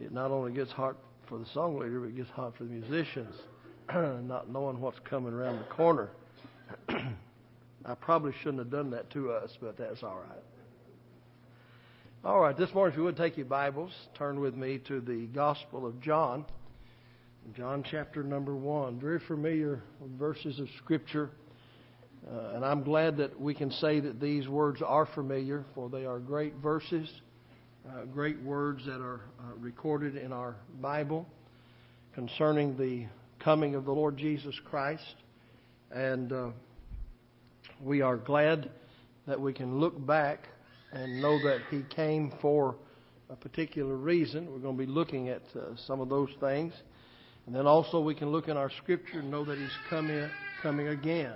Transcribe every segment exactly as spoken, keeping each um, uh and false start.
it not only gets hot for the song leader, but it gets hot for the musicians, not knowing what's coming around the corner. I probably shouldn't have done that to us, but that's all right. All right, this morning, if you would take your Bibles, turn with me to the Gospel of John, John chapter number one. Very familiar verses of Scripture, uh, and I'm glad that we can say that these words are familiar, for they are great verses, uh, great words that are uh, recorded in our Bible concerning the coming of the Lord Jesus Christ. And uh, we are glad that we can look back and know that He came for a particular reason. We're going to be looking at uh, some of those things. And then also we can look in our Scripture and know that He's coming, coming again.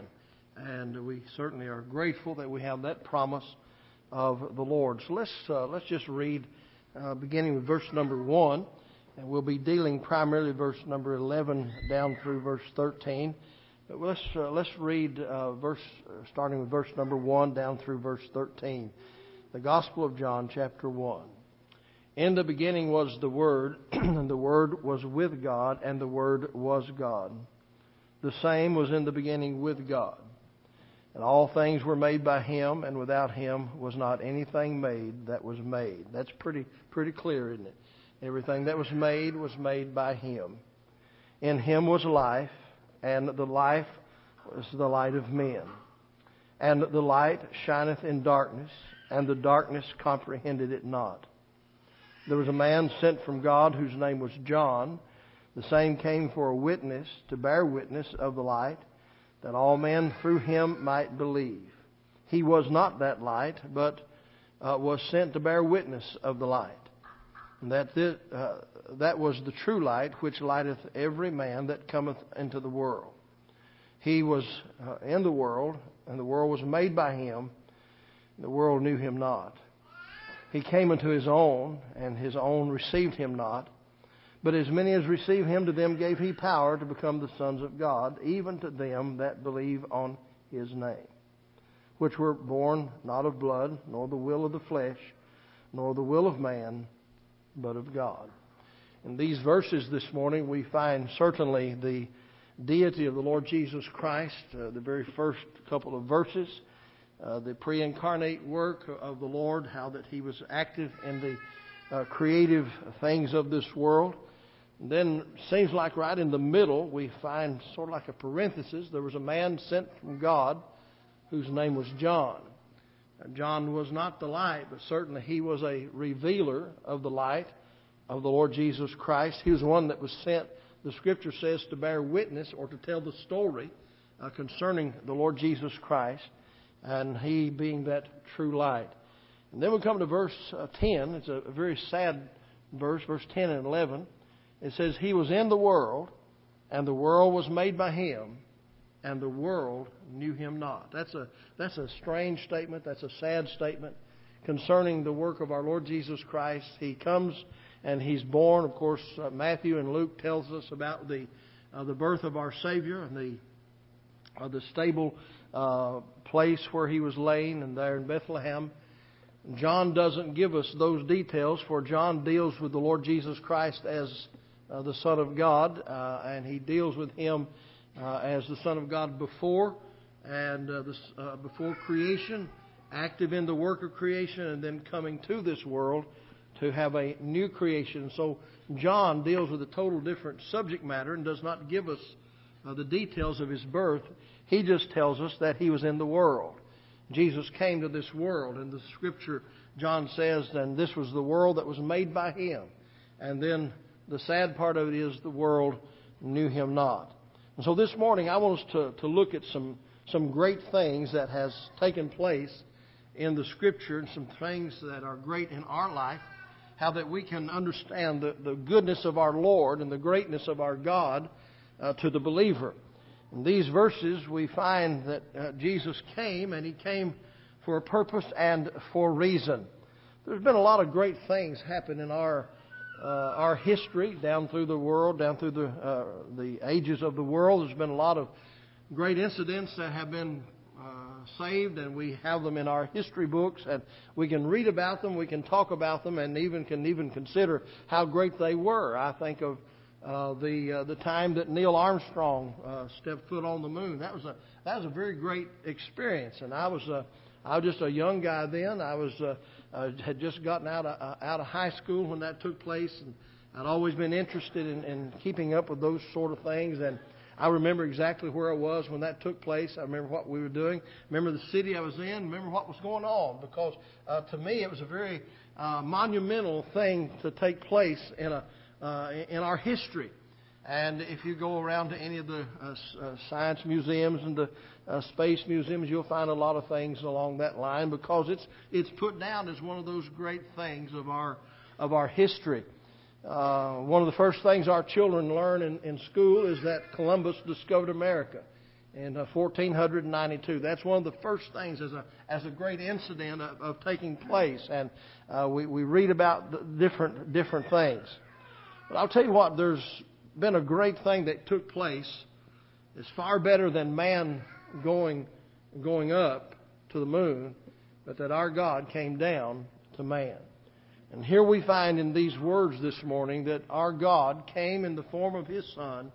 And we certainly are grateful that we have that promise of the Lord. So let's, uh, let's just read uh, beginning with verse number one. And we'll be dealing primarily verse number eleven down through verse thirteen. But let's, uh, let's read uh, verse uh, starting with verse number one down through verse thirteen. The Gospel of John, chapter one. In the beginning was the Word, and the Word was with God, and the Word was God. The same was in the beginning with God. And all things were made by Him, and without Him was not anything made that was made. That's pretty pretty clear, isn't it? Everything that was made was made by Him. In Him was life, and the life was the light of men. And the light shineth in darkness, and the darkness comprehended it not. There was a man sent from God whose name was John. The same came for a witness, to bear witness of the light, that all men through him might believe. He was not that light, but uh, was sent to bear witness of the light. And that, this, uh, that was the true light, which lighteth every man that cometh into the world. He was uh, in the world, and the world was made by Him. The world knew Him not. He came unto His own, and His own received Him not. But as many as received Him, to them gave He power to become the sons of God, even to them that believe on His name, which were born not of blood, nor the will of the flesh, nor the will of man, but of God. In these verses this morning, we find certainly the deity of the Lord Jesus Christ, uh, the very first couple of verses. Uh, the pre-incarnate work of the Lord, how that He was active in the uh, creative things of this world. And then, seems like right in the middle, we find sort of like a parenthesis. There was a man sent from God whose name was John. Now, John was not the light, but certainly he was a revealer of the light of the Lord Jesus Christ. He was one that was sent, the Scripture says, to bear witness or to tell the story uh, concerning the Lord Jesus Christ, and He being that true light. And then we come to verse uh, ten. It's a, a very sad verse, verse ten and eleven. It says, He was in the world, and the world was made by Him, and the world knew Him not. That's a, that's a strange statement. That's a sad statement concerning the work of our Lord Jesus Christ. He comes and He's born. Of course, uh, Matthew and Luke tells us about the uh, the birth of our Savior and the uh, the stable uh, place where He was laying, and there in Bethlehem. John doesn't give us those details, for John deals with the Lord Jesus Christ as uh, the Son of God, uh, and he deals with Him uh, as the Son of God before and uh, this, uh, before creation, active in the work of creation, and then coming to this world to have a new creation. So John deals with a total different subject matter and does not give us uh, the details of His birth. He just tells us that He was in the world. Jesus came to this world, and the Scripture, John says, and this was the world that was made by Him. And then the sad part of it is the world knew Him not. And so this morning I want us to, to look at some, some great things that has taken place in the Scripture, and some things that are great in our life, how that we can understand the, the goodness of our Lord and the greatness of our God uh, to the believer. In these verses, we find that uh, Jesus came, and He came for a purpose and for reason. There's been a lot of great things happen in our uh, our history, down through the world, down through the uh, the ages of the world. There's been a lot of great incidents that have been uh, saved, and we have them in our history books, and we can read about them, we can talk about them, and even can even consider how great they were. I think of uh, the uh, the time that Neil Armstrong uh, stepped foot on the moon. That was a that was a very great experience, and I was a I was just a young guy then. I was uh, uh, had just gotten out of uh, out of high school when that took place, and I'd always been interested in, in keeping up with those sort of things. And I remember exactly where I was when that took place. I remember what we were doing. Remember the city I was in. Remember what was going on. Because uh, to me, it was a very uh, monumental thing to take place in a uh, in our history. And if you go around to any of the uh, uh, science museums and the uh, space museums, you'll find a lot of things along that line, because it's it's put down as one of those great things of our of our history. Uh, one of the first things our children learn in, in school is that Columbus discovered America in uh, fourteen ninety-two. That's one of the first things as a as a great incident of, of taking place, and uh, we we read about the different different things. But I'll tell you what, there's been a great thing that took place. It's far better than man going going up to the moon, but that our God came down to man. And here we find in these words this morning that our God came in the form of His Son,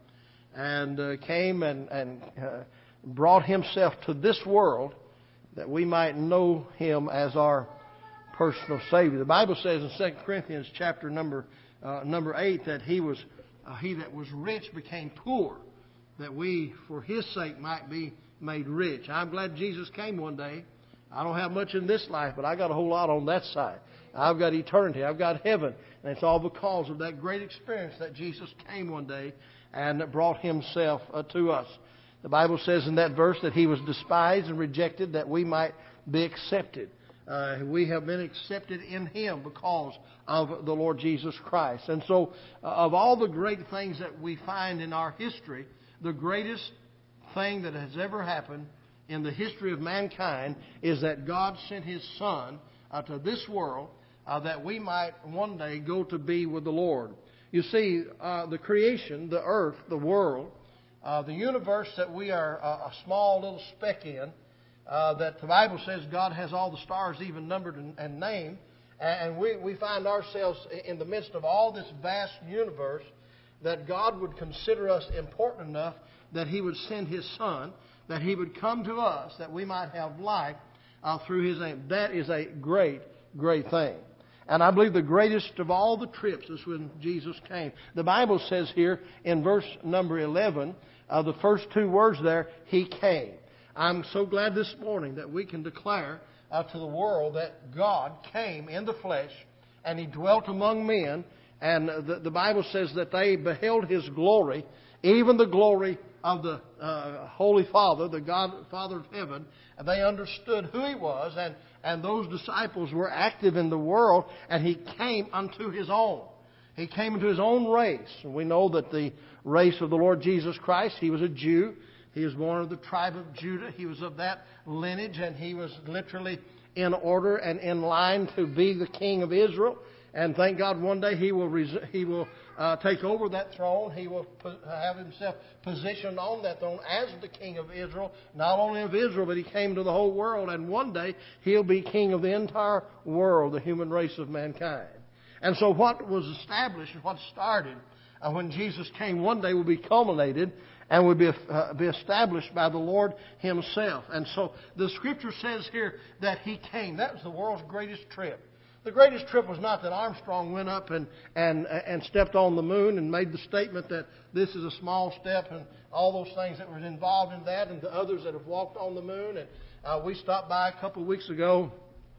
and uh, came and, and uh, brought Himself to this world that we might know Him as our personal Savior. The Bible says in Second Corinthians chapter number uh, number eight that He was uh, He that was rich became poor, that we for His sake might be made rich. I'm glad Jesus came one day. I don't have much in this life, but I got a whole lot on that side. I've got eternity. I've got heaven. And it's all because of that great experience that Jesus came one day and brought Himself uh, to us. The Bible says in that verse that He was despised and rejected that we might be accepted. Uh, we have been accepted in Him because of the Lord Jesus Christ. And so uh, of all the great things that we find in our history, the greatest thing that has ever happened in the history of mankind is that God sent His Son uh, to this world uh, that we might one day go to be with the Lord. You see, uh, the creation, the earth, the world, uh, the universe that we are uh, a small little speck in, uh, that the Bible says God has all the stars even numbered and, and named, and we, we find ourselves in the midst of all this vast universe, that God would consider us important enough that He would send His Son, that He would come to us, that we might have life uh, through His name. That is a great, great thing. And I believe the greatest of all the trips is when Jesus came. The Bible says here in verse number eleven, uh, the first two words there, He came. I'm so glad this morning that we can declare uh, to the world that God came in the flesh and He dwelt among men. And the, the Bible says that they beheld His glory, even the glory of the uh, Holy Father, the God Father of heaven. And they understood who He was, and, and those disciples were active in the world, and He came unto His own. He came into His own race. And we know that the race of the Lord Jesus Christ, He was a Jew. He was born of the tribe of Judah. He was of that lineage, and He was literally in order and in line to be the King of Israel. And thank God one day He will res- He will uh, take over that throne. He will po- have Himself positioned on that throne as the King of Israel. Not only of Israel, but He came to the whole world. And one day He'll be King of the entire world, the human race of mankind. And so what was established and what started uh, when Jesus came one day will be culminated and will be, uh, be established by the Lord Himself. And so the Scripture says here that He came. That was the world's greatest trip. The greatest trip was not that Armstrong went up and, and, and stepped on the moon and made the statement that this is a small step and all those things that were involved in that, and the others that have walked on the moon. And uh, we stopped by a couple of weeks ago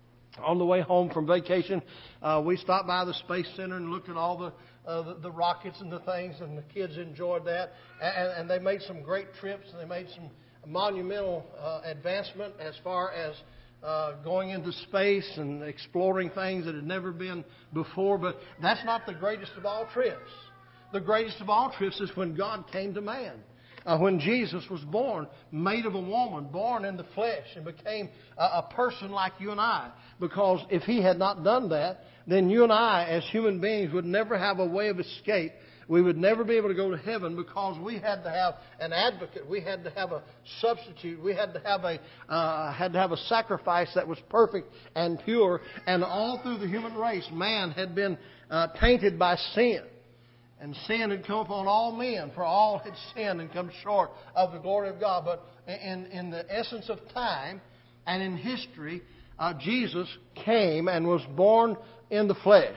on the way home from vacation. Uh, we stopped by the Space Center and looked at all the, uh, the, the rockets and the things, and the kids enjoyed that. And, and they made some great trips. They made some monumental uh, advancement as far as Uh, going into space and exploring things that had never been before. But that's not the greatest of all trips. The greatest of all trips is when God came to man. Uh, when Jesus was born, made of a woman, born in the flesh, and became a, a person like you and I. Because if He had not done that, then you and I, as human beings, would never have a way of escape. We would never be able to go to heaven because we had to have an advocate. We had to have a substitute. We had to have a uh, had to have a sacrifice that was perfect and pure. And all through the human race, man had been uh, tainted by sin. And sin had come upon all men, for all had sinned and come short of the glory of God. But in, in the essence of time and in history, uh, Jesus came and was born in the flesh.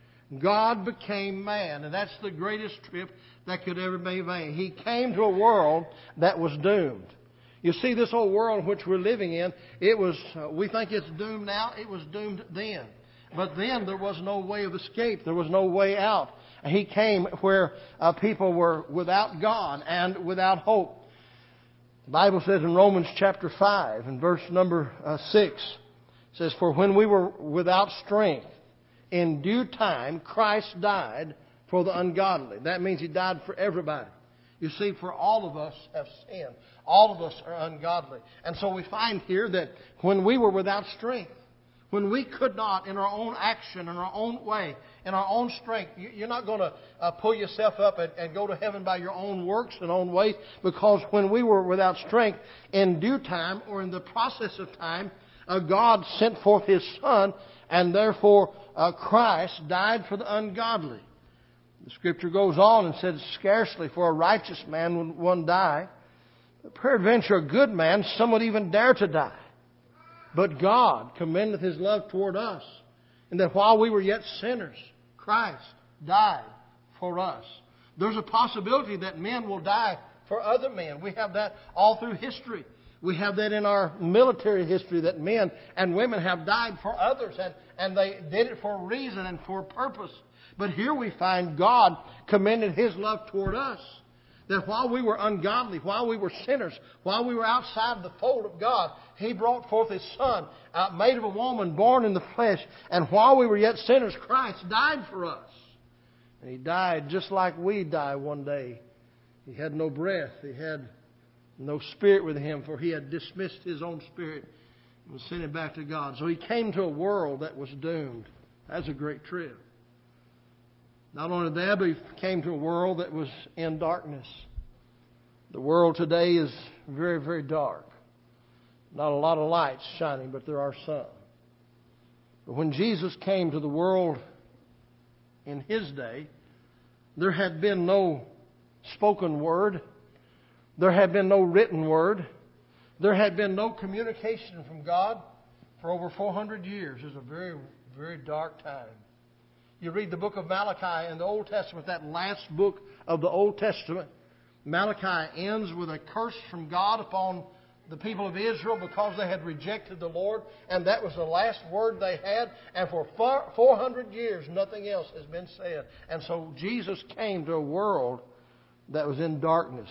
God became man, and that's the greatest trip that could ever be made. He came to a world that was doomed. You see, this whole world in which we're living in, it was, uh, we think it's doomed now, it was doomed then. But then there was no way of escape. There was no way out. He came where uh, people were without God and without hope. The Bible says in Romans chapter five and verse number uh, six, it says, "For when we were without strength, in due time Christ died for the ungodly." That means He died for everybody. You see, for all of us have sinned. All of us are ungodly. And so we find here that when we were without strength, when we could not, in our own action, in our own way, in our own strength, you're not going to uh, pull yourself up and, and go to heaven by your own works and own ways, because when we were without strength, in due time, or in the process of time, uh, God sent forth His Son, and therefore uh, Christ died for the ungodly. The Scripture goes on and says, "Scarcely for a righteous man would one die, but peradventure a good man, some would even dare to die. But God commendeth His love toward us, and that while we were yet sinners, Christ died for us." There's a possibility that men will die for other men. We have that all through history. We have that in our military history, that men and women have died for others, and, and they did it for a reason and for a purpose. But here we find God commended His love toward us. That while we were ungodly, while we were sinners, while we were outside the fold of God, He brought forth His Son, uh, made of a woman, born in the flesh. And while we were yet sinners, Christ died for us. And He died just like we die one day. He had no breath. He had no spirit with Him, for He had dismissed His own spirit and was sending back to God. So He came to a world that was doomed. That's a great trip. Not only that, but He came to a world that was in darkness. The world today is very, very dark. Not a lot of lights shining, but there are some. But when Jesus came to the world in His day, there had been no spoken word. There had been no written word. There had been no communication from God for over four hundred years. It was a very, very dark time. You read the book of Malachi in the Old Testament, that last book of the Old Testament. Malachi ends with a curse from God upon the people of Israel because they had rejected the Lord. And that was the last word they had. And for four hundred years, nothing else has been said. And so Jesus came to a world that was in darkness.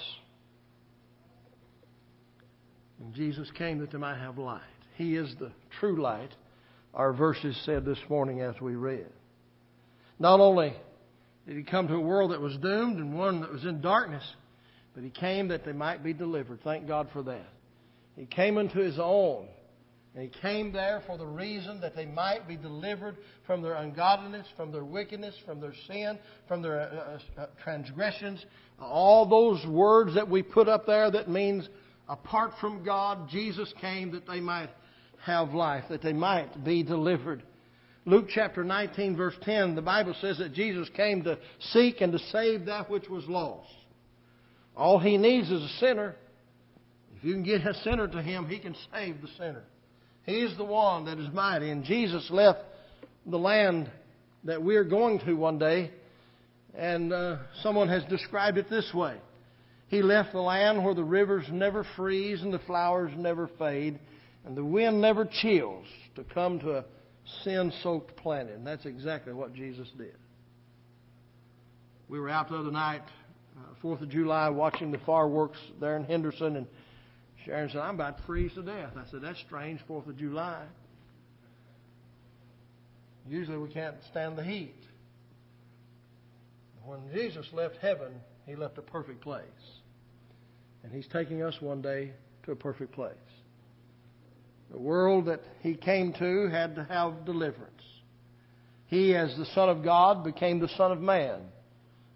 And Jesus came that they might have light. He is the true light, our verses said this morning as we read. Not only did He come to a world that was doomed and one that was in darkness, but He came that they might be delivered. Thank God for that. He came unto His own. And He came there for the reason that they might be delivered from their ungodliness, from their wickedness, from their sin, from their uh, uh, transgressions. All those words that we put up there that means apart from God, Jesus came that they might have life, that they might be delivered. Luke chapter nineteen, verse ten, the Bible says that Jesus came to seek and to save that which was lost. All He needs is a sinner. If you can get a sinner to Him, He can save the sinner. He is the one that is mighty. And Jesus left the land that we are going to one day. And uh, someone has described it this way. He left the land where the rivers never freeze and the flowers never fade and the wind never chills to come to a sin-soaked planet. And that's exactly what Jesus did. We were out the other night, uh, fourth of July, watching the fireworks there in Henderson, and Sharon said, "I'm about to freeze to death." I said, "That's strange, fourth of July. Usually we can't stand the heat." When Jesus left heaven, He left a perfect place. And He's taking us one day to a perfect place. The world that He came to had to have deliverance. He, as the Son of God, became the Son of Man.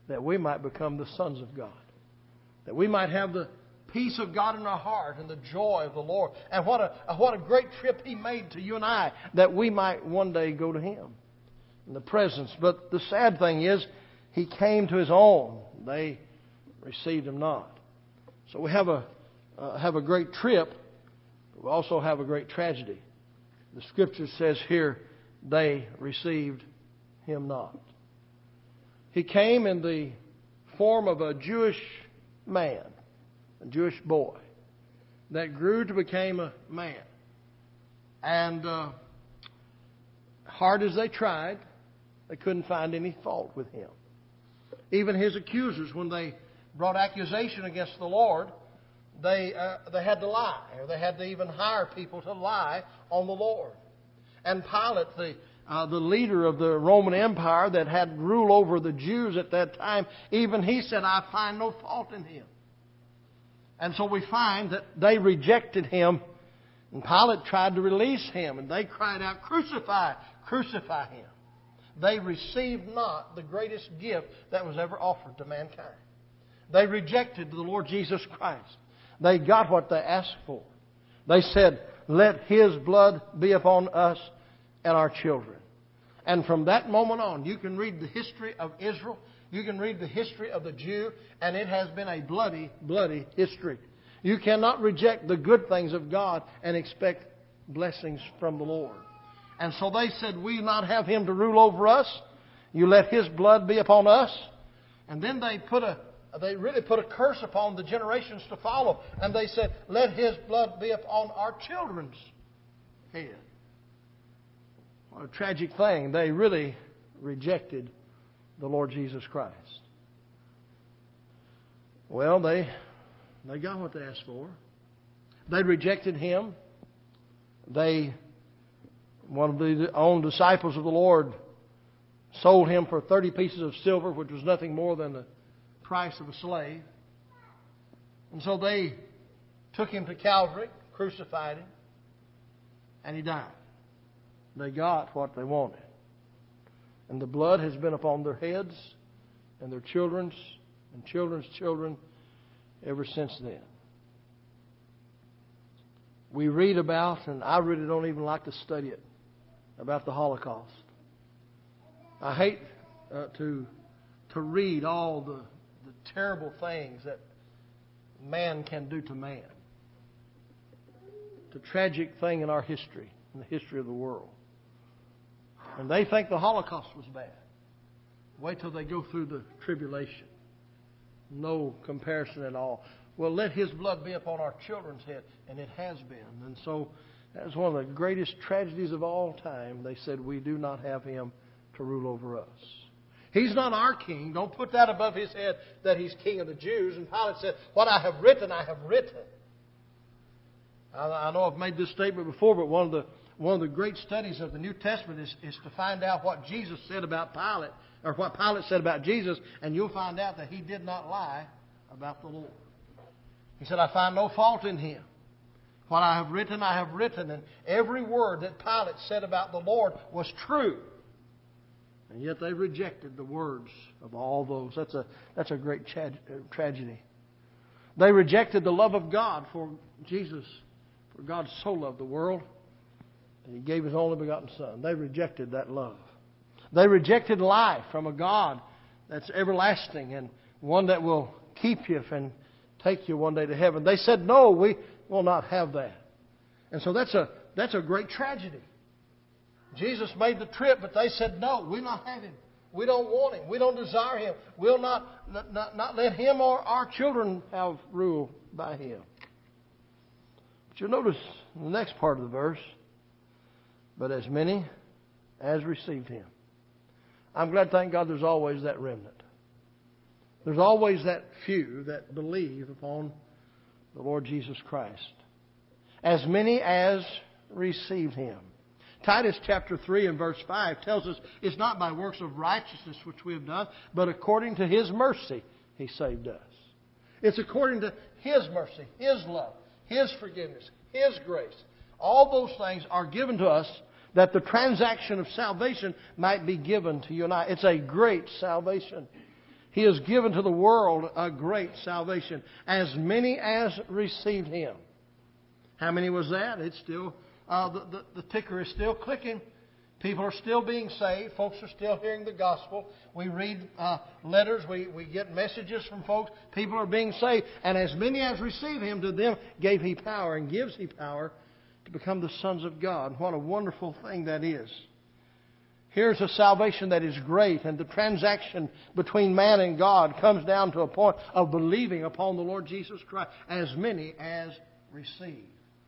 that we might become the sons of God. That we might have the peace of God in our heart and the joy of the Lord. And what a, what a great trip He made to you and I, that we might one day go to Him in the presence. But the sad thing is, He came to His own. They received Him not. So we have a, uh, have a great trip, but we also have a great tragedy. The Scripture says here, they received Him not. He came in the form of a Jewish man, a Jewish boy, that grew to become a man. And uh, hard as they tried, they couldn't find any fault with Him. Even His accusers, when they brought accusation against the Lord, they uh, they had to lie, or they had to even hire people to lie on the Lord. And Pilate, the uh, the leader of the Roman Empire that had rule over the Jews at that time, even he said, "I find no fault in Him." And so we find that they rejected Him, and Pilate tried to release Him, and they cried out, "Crucify, crucify Him." They received not the greatest gift that was ever offered to mankind. They rejected the Lord Jesus Christ. They got what they asked for. They said, "Let His blood be upon us and our children." And from that moment on, you can read the history of Israel. You can read the history of the Jew, and it has been a bloody, bloody history. You cannot reject the good things of God and expect blessings from the Lord. And so they said, "We not have Him to rule over us. You let His blood be upon us." And then they put a They really put a curse upon the generations to follow. And they said, "Let His blood be upon our children's head." What a tragic thing. They really rejected the Lord Jesus Christ. Well, they they got what they asked for. They rejected Him. They, one of the own disciples of the Lord, sold Him for thirty pieces of silver, which was nothing more than the price of a slave. And so they took Him to Calvary, crucified Him, and He died. They got what they wanted. And the blood has been upon their heads and their children's and children's children ever since then. We read about, and I really don't even like to study it, about the Holocaust. I hate uh, to to read all the the terrible things that man can do to man. It's a tragic thing in our history, in the history of the world. And they think the Holocaust was bad. Wait till they go through the tribulation. No comparison at all. Well, let His blood be upon our children's head, and it has been. And so that's one of the greatest tragedies of all time. They said, "We do not have Him to rule over us." He's not our king. Don't put that above His head that He's king of the Jews. And Pilate said, "What I have written, I have written." I, I know I've made this statement before, but one of the one of the great studies of the New Testament is, is to find out what Jesus said about Pilate, or what Pilate said about Jesus, and you'll find out that he did not lie about the Lord. He said, "I find no fault in Him. What I have written, I have written." And every word that Pilate said about the Lord was true. And yet they rejected the words of all those. That's a, that's a great tra- tragedy. They rejected the love of God for Jesus. For God so loved the world that He gave His only begotten Son. They rejected that love. They rejected life from a God that's everlasting and one that will keep you and take you one day to heaven. They said, "No, we will not have that." And so that's a that's a great tragedy. Jesus made the trip, but they said, "No, we'll not have Him. We don't want Him. We don't desire Him. We'll not, not, not let Him or our children have rule by Him." But you'll notice in the next part of the verse, "But as many as received Him." I'm glad, thank God, there's always that remnant. There's always that few that believe upon the Lord Jesus Christ. As many as received Him. Titus chapter three and verse five tells us it's not by works of righteousness which we have done, but according to His mercy He saved us. It's according to His mercy, His love, His forgiveness, His grace. All those things are given to us that the transaction of salvation might be given to you and I. It's a great salvation. He has given to the world a great salvation, as many as received Him. How many was that? It's still, uh, the, the, the ticker is still clicking. People are still being saved. Folks are still hearing the gospel. We read uh, letters. We, we get messages from folks. People are being saved. And as many as receive Him, to them gave He power and gives He power to become the sons of God. What a wonderful thing that is. Here's a salvation that is great, and the transaction between man and God comes down to a point of believing upon the Lord Jesus Christ, as many as receive.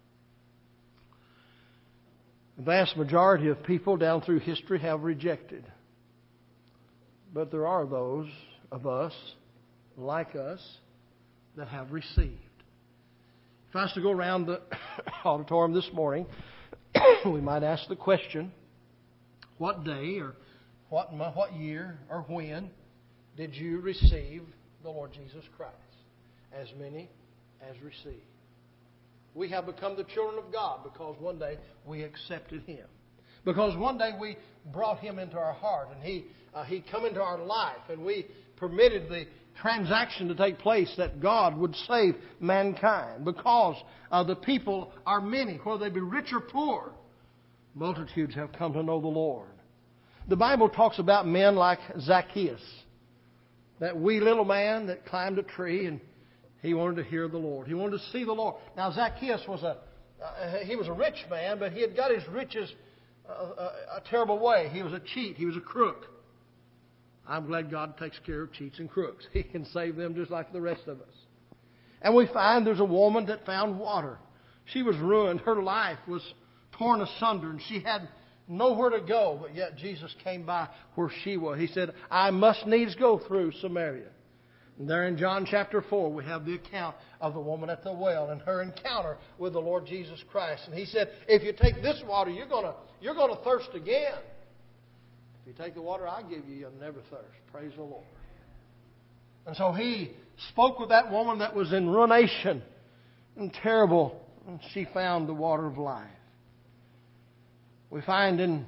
The vast majority of people down through history have rejected. But there are those of us, like us, that have received. If I was to go around the auditorium this morning, we might ask the question, what day or what month, what year or when did you receive the Lord Jesus Christ? As many as received. We have become the children of God because one day we accepted Him. Because one day we brought Him into our heart and He uh, He come into our life and we permitted the transaction to take place that God would save mankind. Because uh, the people are many, whether they be rich or poor. Multitudes have come to know the Lord. The Bible talks about men like Zacchaeus, that wee little man that climbed a tree and he wanted to hear the Lord. He wanted to see the Lord. Now Zacchaeus was a uh, he was a rich man, but he had got his riches uh, a, a terrible way. He was a cheat. He was a crook. I'm glad God takes care of cheats and crooks. He can save them just like the rest of us. And we find there's a woman that found water. She was ruined. Her life was torn asunder, and she had nowhere to go. But yet Jesus came by where she was. He said, I must needs go through Samaria. And there in John chapter four, we have the account of the woman at the well and her encounter with the Lord Jesus Christ. And He said, if you take this water, you're going to you're going to thirst again. If you take the water I give you, you'll never thirst. Praise the Lord. And so He spoke with that woman that was in ruination and terrible. And she found the water of life. We find in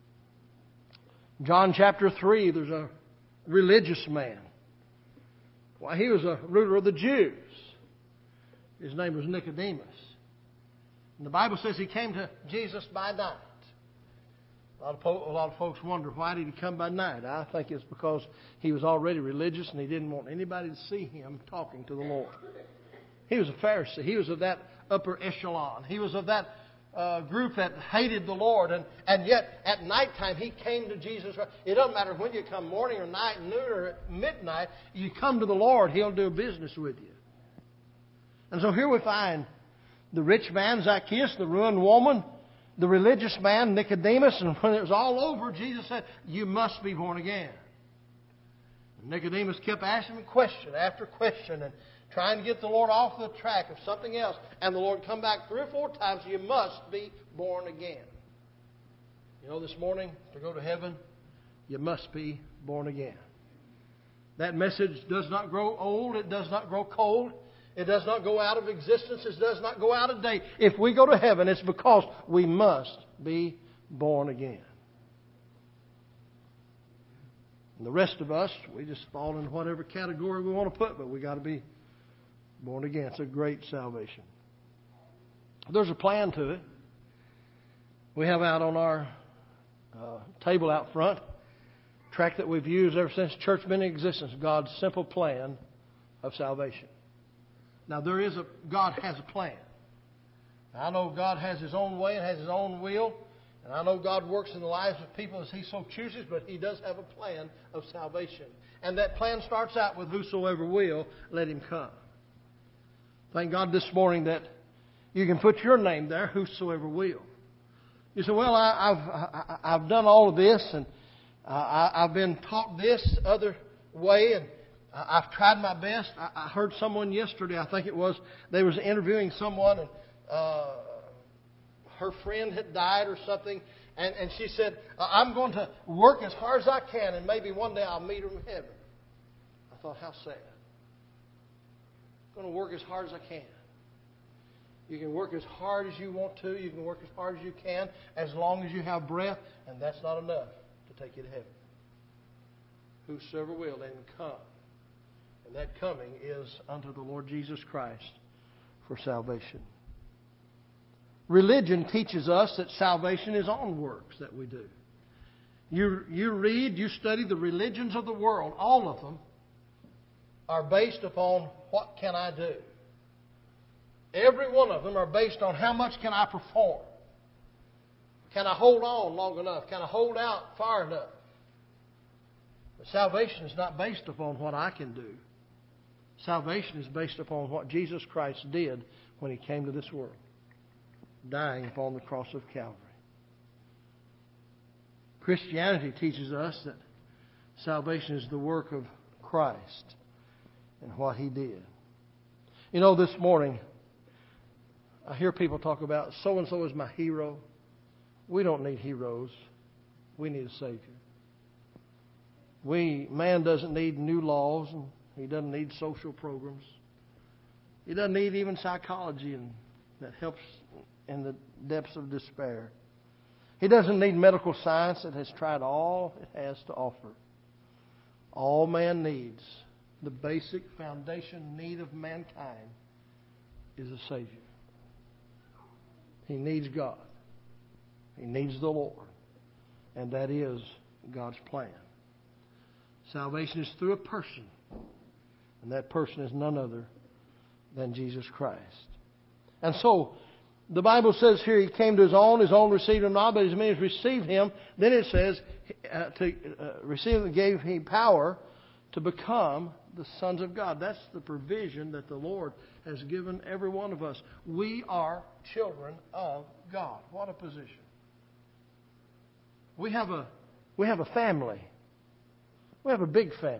John chapter three, there's a religious man. Well, he was a ruler of the Jews. His name was Nicodemus. And the Bible says he came to Jesus by night. A lot of, po- a lot of folks wonder, why did he come by night? I think it's because he was already religious and he didn't want anybody to see him talking to the Lord. He was a Pharisee. He was of that upper echelon. He was of that uh, group that hated the Lord. And, and yet, at nighttime, he came to Jesus. It doesn't matter when you come, morning or night, noon or midnight, you come to the Lord, He'll do business with you. And so here we find the rich man, Zacchaeus, the ruined woman, the religious man, Nicodemus. And when it was all over, Jesus said, you must be born again. And Nicodemus kept asking him question after question and trying to get the Lord off the track of something else. And the Lord come back three or four times, you must be born again. You know, this morning, to go to heaven, you must be born again. That message does not grow old. It does not grow cold. It does not go out of existence. It does not go out of date. If we go to heaven, it's because we must be born again. And the rest of us, we just fall in whatever category we want to put, but we got to be born again. It's a great salvation. There's a plan to it. We have out on our uh, table out front a tract that we've used ever since church been in existence, God's simple plan of salvation. Now there is a God has a plan. I know God has His own way and has His own will. And I know God works in the lives of people as He so chooses, but He does have a plan of salvation. And that plan starts out with whosoever will, let him come. Thank God this morning that you can put your name there, whosoever will. You say, well, I, I've I, I've done all of this, and uh, I, I've been taught this other way, and I've tried my best. I, I heard someone yesterday, I think it was, they was interviewing someone, and uh, her friend had died or something, and, and she said, I'm going to work as hard as I can, and maybe one day I'll meet her in heaven. I thought, how sad. I'm going to work as hard as I can. You can work as hard as you want to. You can work as hard as you can as long as you have breath, and that's not enough to take you to heaven. Whosoever will, let him come. And that coming is unto the Lord Jesus Christ for salvation. Religion teaches us that salvation is on works that we do. You, you read, you study the religions of the world, all of them are based upon what can I do. Every one of them are based on how much can I perform. Can I hold on long enough? Can I hold out far enough? But salvation is not based upon what I can do. Salvation is based upon what Jesus Christ did when He came to this world, dying upon the cross of Calvary. Christianity teaches us that salvation is the work of Christ and what He did. You know, this morning, I hear people talk about so-and-so is my hero. We don't need heroes. We need a Savior. We, man doesn't need new laws, and he doesn't need social programs. He doesn't need even psychology and that helps in the depths of despair. He doesn't need medical science that has tried all it has to offer. All man needs, the basic foundation need of mankind, is a Savior. He needs God. He needs the Lord. And that is God's plan. Salvation is through a person. And that person is none other than Jesus Christ. And so, the Bible says here, He came to His own, His own received Him not, but as many as received Him, then it says, uh, to uh, receive Him gave Him power to become the sons of God. That's the provision that the Lord has given every one of us. We are children of God. What a position. We have a, we have a family. We have a big family.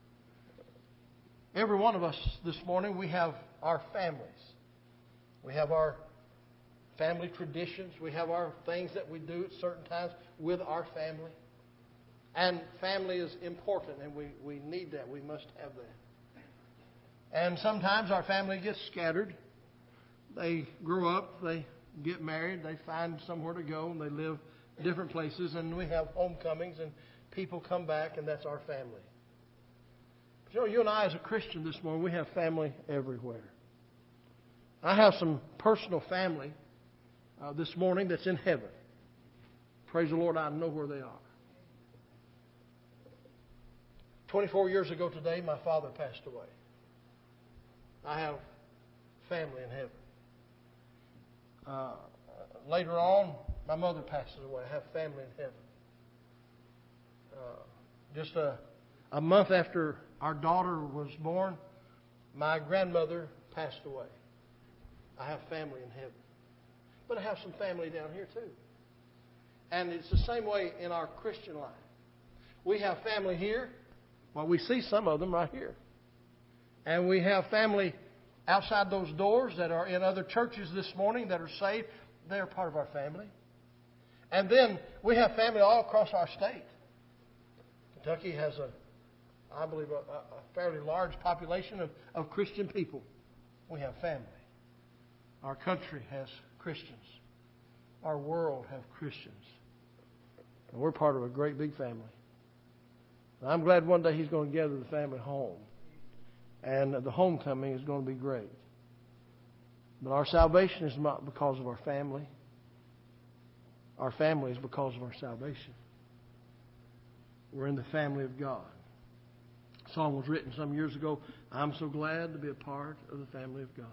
Every one of us this morning, we have our families. We have our family traditions. We have our things that we do at certain times with our family. And family is important, and we, we need that. We must have that. And sometimes our family gets scattered. They grow up, they get married, they find somewhere to go, and they live different places. And we have homecomings, and people come back, and that's our family. But you know, you and I as a Christian this morning, we have family everywhere. I have some personal family uh, this morning that's in heaven. Praise the Lord, I know where they are. twenty-four years ago today, my father passed away. I have family in heaven. Uh, later on, my mother passes away. I have family in heaven. Uh, just a, a month after our daughter was born, my grandmother passed away. I have family in heaven. But I have some family down here too. And it's the same way in our Christian life. We have family here. Well, we see some of them right here. And we have family outside those doors that are in other churches this morning that are saved. They're part of our family. And then we have family all across our state. Kentucky has a, I believe, a, a fairly large population of, of Christian people. We have family. Our country has Christians. Our world have Christians. And we're part of a great big family. And I'm glad one day He's going to gather the family home. And the homecoming is going to be great. But our salvation is not because of our family. Our family is because of our salvation. We're in the family of God. A song was written some years ago, I'm so glad to be a part of the family of God.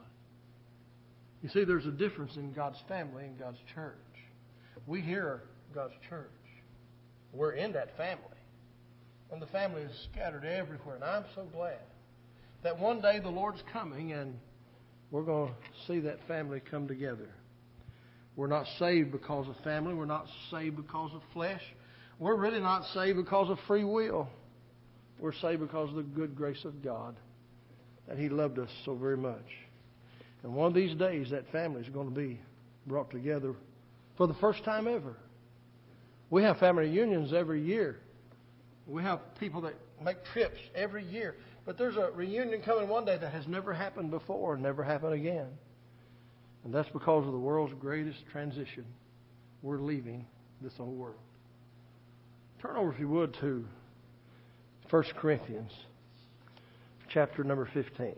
You see, there's a difference in God's family and God's church. We here are God's church. We're in that family. And the family is scattered everywhere. And I'm so glad that one day the Lord's coming and we're going to see that family come together. We're not saved because of family. We're not saved because of flesh. We're really not saved because of free will. We're saved because of the good grace of God, that He loved us so very much. And one of these days, that family is going to be brought together for the first time ever. We have family reunions every year. We have people that make trips every year. But there's a reunion coming one day that has never happened before and never happen again. And that's because of the world's greatest transition. We're leaving this old world. Turn over, if you would, to First Corinthians chapter number fifteen.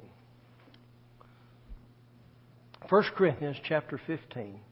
First Corinthians chapter fifteen.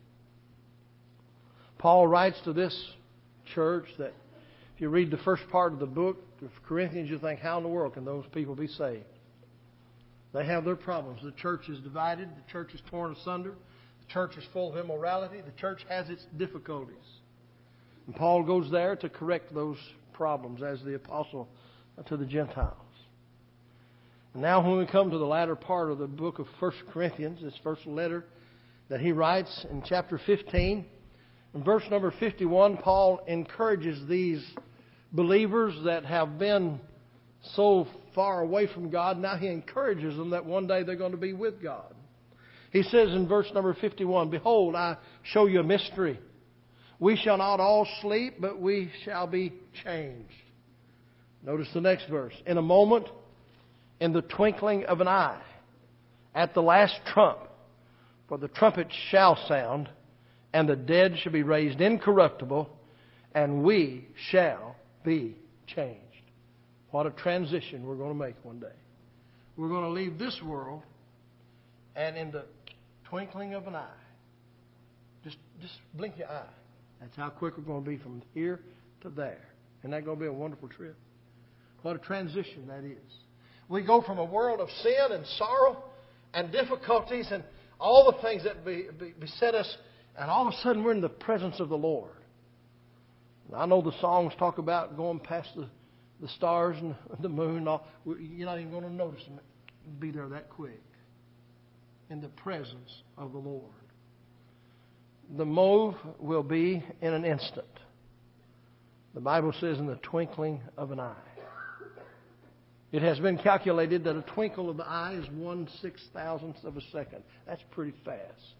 Paul writes to this church that if you read the first part of the book of Corinthians, you think, how in the world can those people be saved? They have their problems. The church is divided. The church is torn asunder. The church is full of immorality. The church has its difficulties. And Paul goes there to correct those problems as the apostle to the Gentiles. And now when we come to the latter part of the book of First Corinthians, this first letter that he writes in chapter fifteen, in verse number fifty-one, Paul encourages these believers that have been so far away from God. Now he encourages them that one day they're going to be with God. He says in verse number fifty-one, "Behold, I show you a mystery. We shall not all sleep, but we shall be changed." Notice the next verse. "In a moment, in the twinkling of an eye, at the last trump, for the trumpet shall sound, and the dead shall be raised incorruptible, and we shall be changed." What a transition we're going to make one day. We're going to leave this world, and in the twinkling of an eye, just, just blink your eye. That's how quick we're going to be from here to there. Isn't that going to be a wonderful trip? What a transition that is. We go from a world of sin and sorrow and difficulties and all the things that be, be, beset us, and all of a sudden we're in the presence of the Lord. I know the songs talk about going past the, the stars and the moon. And all. You're not even going to notice them be there that quick. In the presence of the Lord. The move will be in an instant. The Bible says in the twinkling of an eye. It has been calculated that a twinkle of the eye is one six thousandth of a second. That's pretty fast.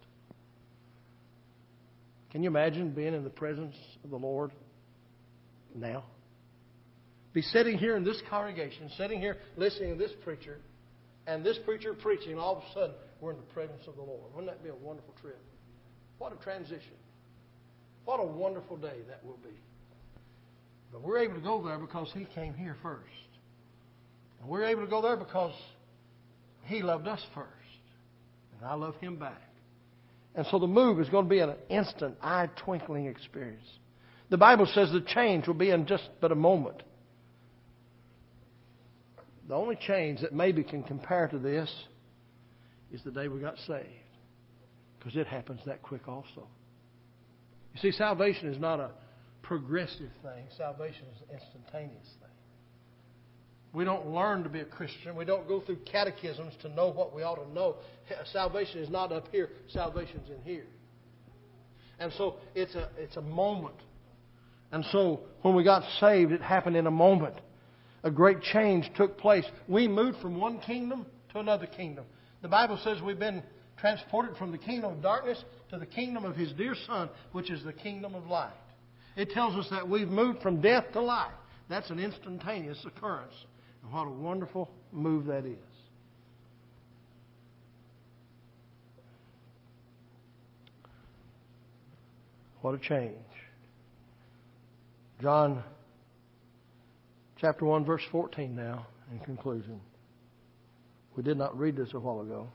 Can you imagine being in the presence of the Lord now? Be sitting here in this congregation, sitting here listening to this preacher, and this preacher preaching, and all of a sudden we're in the presence of the Lord. Wouldn't that be a wonderful trip? What a transition. What a wonderful day that will be. But we're able to go there because He came here first. And we're able to go there because He loved us first. And I love Him back. And so the move is going to be an instant, eye-twinkling experience. The Bible says the change will be in just but a moment. The only change that maybe can compare to this is the day we got saved. Because it happens that quick also. You see, salvation is not a progressive thing. Salvation is an instantaneous thing. We don't learn to be a Christian. We don't go through catechisms to know what we ought to know. Salvation is not up here. Salvation's in here. And so it's a, it's a moment. And so when we got saved, it happened in a moment. A great change took place. We moved from one kingdom to another kingdom. The Bible says we've been transported from the kingdom of darkness to the kingdom of His dear Son, which is the kingdom of light. It tells us that we've moved from death to life. That's an instantaneous occurrence. And what a wonderful move that is. What a change. John chapter one, verse fourteen now, in conclusion. We did not read this a while ago.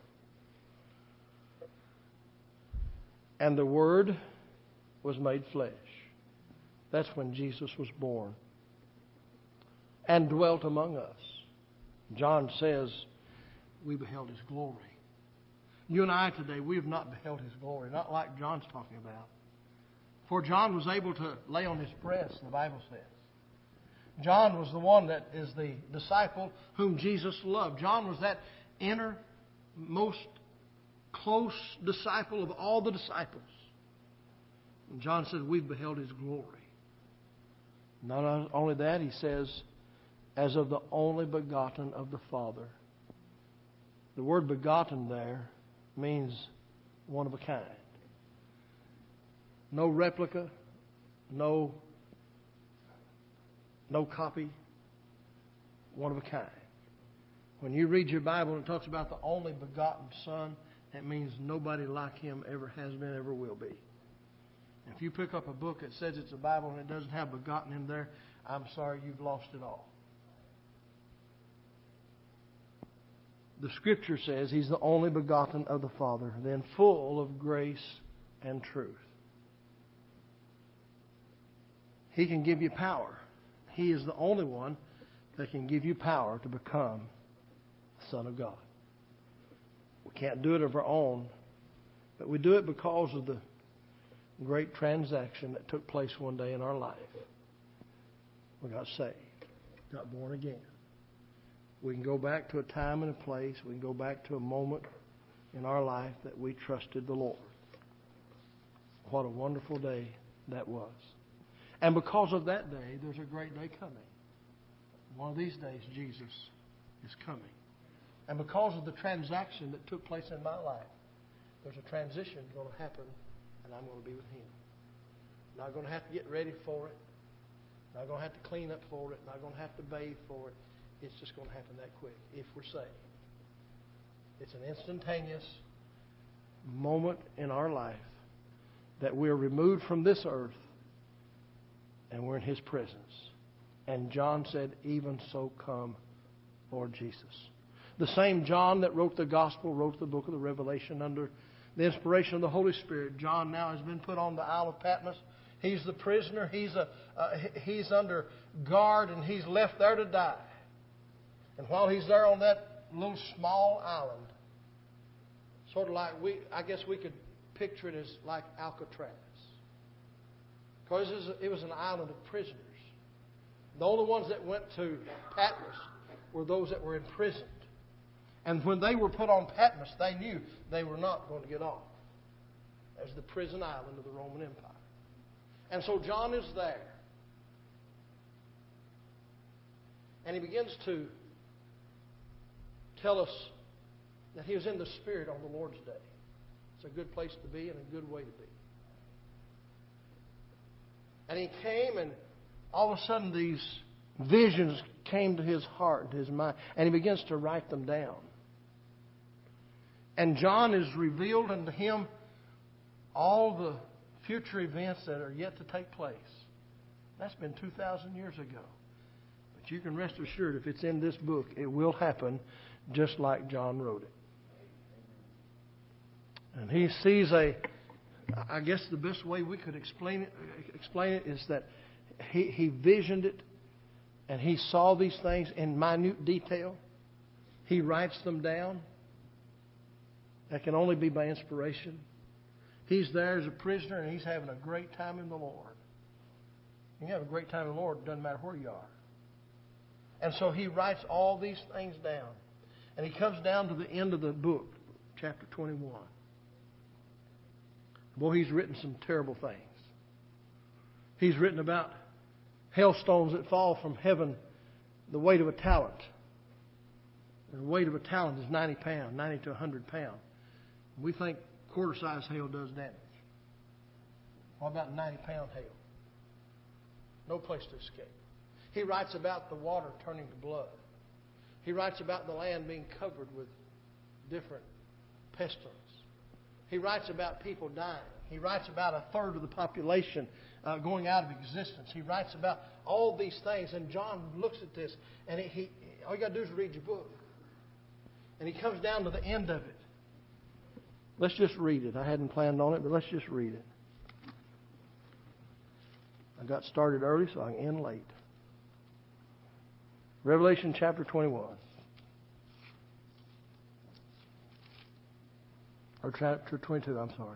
And the Word was made flesh. That's when Jesus was born. And dwelt among us. John says, we beheld His glory. You and I today, we have not beheld His glory. Not like John's talking about. For John was able to lay on his breast, the Bible says. John was the one that is the disciple whom Jesus loved. John was that inner, most close disciple of all the disciples. And John said, we've beheld His glory. Not only that, he says, as of the only begotten of the Father. The word begotten there means one of a kind. No replica, no, no copy, one of a kind. When you read your Bible and it talks about the only begotten Son, that means nobody like Him ever has been, ever will be. If you pick up a book that says it's a Bible and it doesn't have begotten in there, I'm sorry, you've lost it all. The Scripture says He's the only begotten of the Father, then full of grace and truth. He can give you power. He is the only one that can give you power to become the Son of God. We can't do it of our own, but we do it because of the great transaction that took place one day in our life. We got saved, got born again. We can go back to a time and a place. We can go back to a moment in our life that we trusted the Lord. What a wonderful day that was. And because of that day, there's a great day coming. One of these days, Jesus is coming. And because of the transaction that took place in my life, there's a transition going to happen, and I'm going to be with Him. Not going to have to get ready for it. Not going to have to clean up for it. Not going to have to bathe for it. It's just going to happen that quick if we're saved. It's an instantaneous moment in our life that we're removed from this earth and we're in His presence. And John said, even so come, Lord Jesus. The same John that wrote the Gospel, wrote the book of the Revelation under the inspiration of the Holy Spirit. John now has been put on the Isle of Patmos. He's the prisoner. He's, a, uh, he's under guard, and he's left there to die. And while he's there on that little small island, sort of like, we, I guess we could picture it as like Alcatraz. Because it was, it was an island of prisoners. The only ones that went to Patmos were those that were imprisoned. And when they were put on Patmos, they knew they were not going to get off. As the prison island of the Roman Empire. And so John is there. And he begins to tell us that he was in the Spirit on the Lord's day. It's a good place to be and a good way to be. And he came, and all of a sudden these visions came to his heart and his mind, and he begins to write them down. And John is revealed unto him all the future events that are yet to take place. That's been two thousand years ago. But you can rest assured, if it's in this book, it will happen just like John wrote it. And he sees a, I guess the best way we could explain it, explain it is that he, he visioned it, and he saw these things in minute detail. He writes them down. That can only be by inspiration. He's there as a prisoner, and he's having a great time in the Lord. You have a great time in the Lord, it doesn't matter where you are. And so he writes all these things down. And he comes down to the end of the book, chapter twenty-one. Boy, he's written some terrible things. He's written about hailstones that fall from heaven, the weight of a talent. The weight of a talent is ninety pounds, ninety to one hundred pounds. We think quarter-size hail does damage. What about ninety-pound hail? No place to escape. He writes about the water turning to blood. He writes about the land being covered with different pestilence. He writes about people dying. He writes about a third of the population uh, going out of existence. He writes about all these things. And John looks at this, and he, he all you got to do is read your book. And he comes down to the end of it. Let's just read it. I hadn't planned on it, but let's just read it. I got started early, so I can end late. Revelation chapter twenty-one. Or chapter twenty-two, I'm sorry.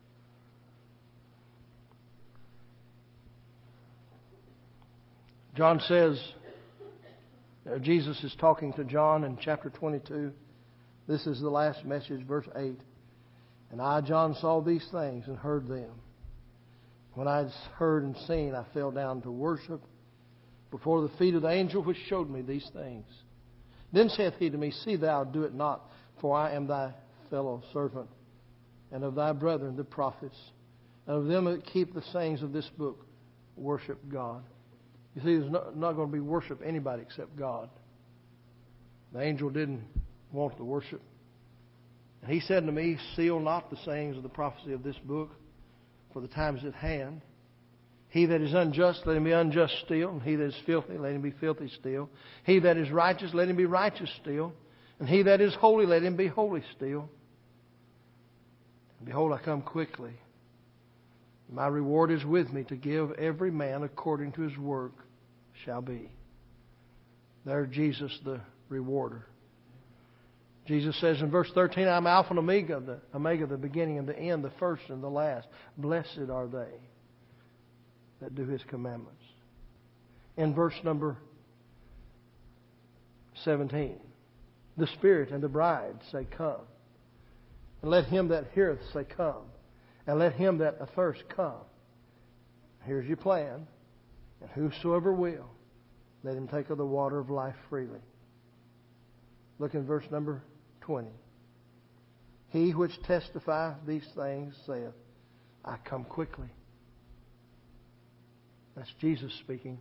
John says, uh, Jesus is talking to John in chapter twenty-two. This is the last message, verse eight. And I, John, saw these things and heard them. When I had heard and seen, I fell down to worship before the feet of the angel which showed me these things. Then saith he to me, See thou do it not, for I am thy fellow servant, and of thy brethren the prophets, and of them that keep the sayings of this book, worship God. You see, there's not, not going to be worship anybody except God. The angel didn't want the worship. And he said to me, Seal not the sayings of the prophecy of this book, for the time is at hand. He that is unjust, let him be unjust still. And he that is filthy, let him be filthy still. He that is righteous, let him be righteous still. And he that is holy, let him be holy still. And behold, I come quickly. My reward is with me to give every man according to his work shall be. There, Jesus, the rewarder. Jesus says in verse thirteen, I'm Alpha and Omega, the Omega, the beginning and the end, the first and the last. Blessed are they that do his commandments. In verse number seventeen, the Spirit and the bride say, come. And let him that heareth say, come. And let him that athirst come. Here's your plan. And whosoever will, let him take of the water of life freely. Look in verse number twenty. He which testifieth these things saith, I come quickly. That's Jesus speaking.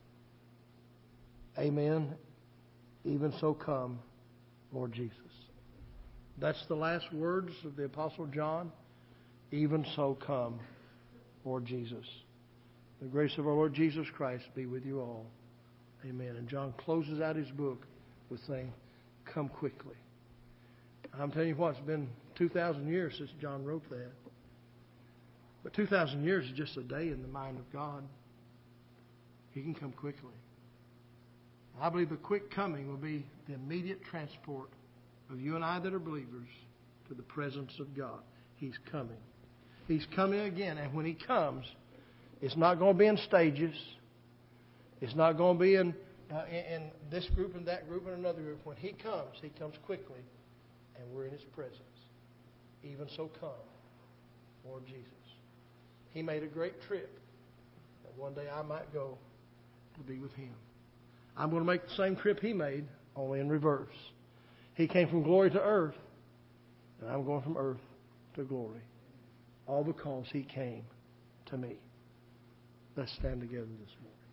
Amen. Even so come, Lord Jesus. That's the last words of the Apostle John. Even so come, Lord Jesus. The grace of our Lord Jesus Christ be with you all. Amen. And John closes out his book with saying, come quickly. I'm telling you what, it's been two thousand years since John wrote that. But two thousand years is just a day in the mind of God. He can come quickly. I believe the quick coming will be the immediate transport of you and I that are believers to the presence of God. He's coming. He's coming again. And when He comes, it's not going to be in stages. It's not going to be in, uh, in, in this group and that group and another group. When He comes, He comes quickly. And we're in His presence. Even so come, Lord Jesus. He made a great trip that one day I might go to be with Him. I'm going to make the same trip He made, only in reverse. He came from glory to earth, and I'm going from earth to glory. All because He came to me. Let's stand together this morning.